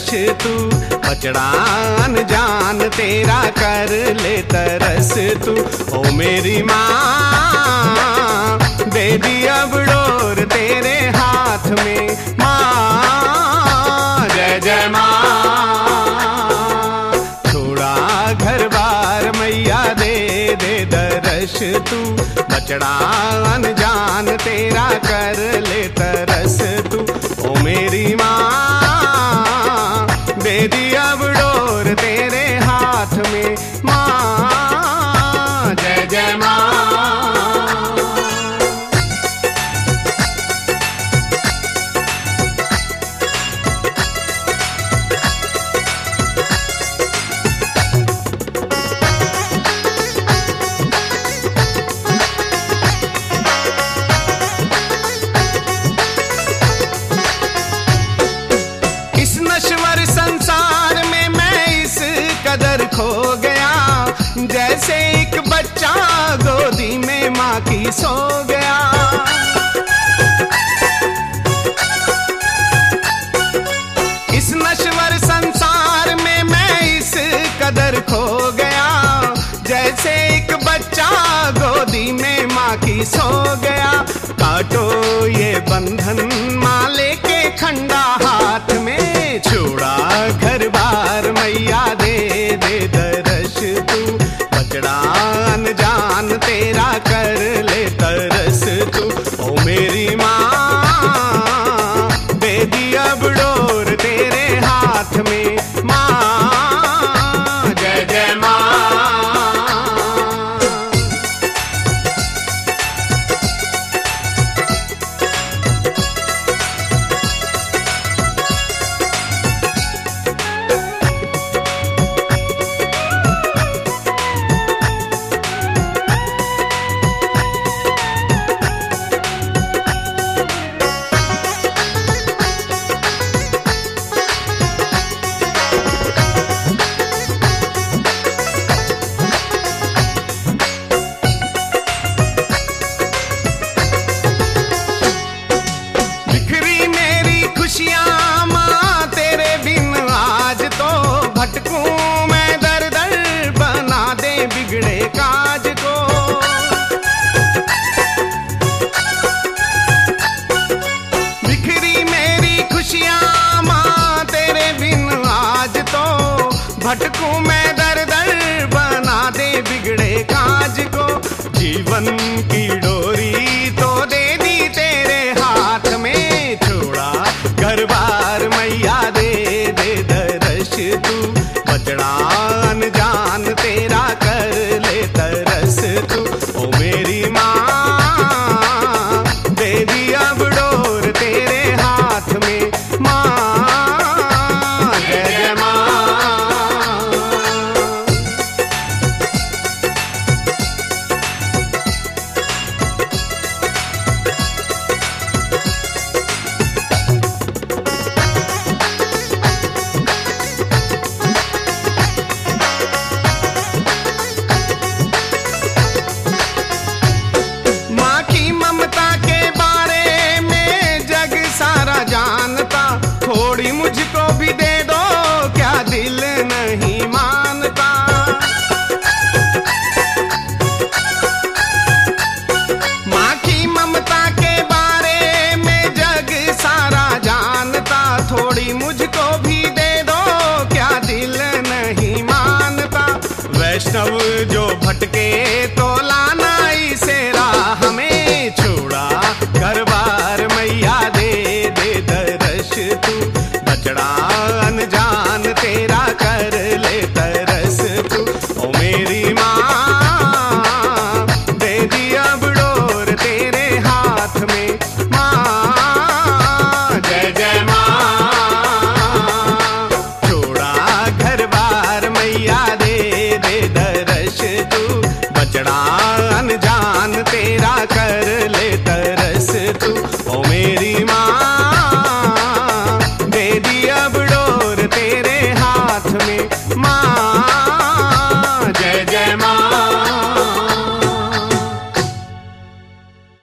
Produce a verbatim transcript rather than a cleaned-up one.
दरश तू, बचड़ा अनजान तेरा कर ले तरस तू। ओ मेरी माँ दे दी अब डोर तेरे हाथ में, माँ जय जय माँ। छोड़ा घर बार मैया दे दे दरश तू, बचड़ा अनजान तेरा कर ले तरस तू। ओ मेरी माँ दे दी अब डोर तेरे हाथ में, माँ जय जय माँ। संसार में मैं इस कदर खो गया, जैसे एक बच्चा गोदी में माँ की सो गया। इस नश्वर संसार में मैं इस कदर खो गया, जैसे एक बच्चा गोदी में माँ की सो गया। काटो ये बंधन माँ लेके खंडा हाथ में, छोड़ा घर बार मैया दे दे दरश तू, बचड़ा अनजान तेरा कर ले तरस तू। ओ मेरी माँ दे दी अब डोर तेरे हाथ में, माँ जय जय माँ। खुशियाँ माँ तेरे बिन आज तो भटकूं मैं दर दर, बना दे बिगड़े काज को। बिखरी मेरी खुशियाँ माँ तेरे बिन आज तो भटकूं मैं दर दर, बना दे बिगड़े काज को। जीवन की डोरी तो दे दी तेरे हाथ में, छोड़ा घर बार मैया दे दे दरश तू, बचड़ा अनजान तेरा कर ले तरस तू। ओ मेरी माँ दे दी अब डोर तेरे हाथ में, माँ जय जय माँ। थोड़ी मुझको भी दे दो, क्या दिल नहीं मानता। माँ की ममता के बारे में जग सारा जानता, थोड़ी मुझको भी दे दो, क्या दिल नहीं मानता। वैष्णव जो भटके तो लाना इसे राह में, छोड़ा घर बार मैया दे दे दरश तू, बचड़ा अनजान तेरा कर ले तरस तू। ओ मेरी माँ दे दी अब डोर तेरे हाथ में, माँ जय जय माँ। छोड़ा घर बार मैया दे दे दरश तू, बचड़ा अनजान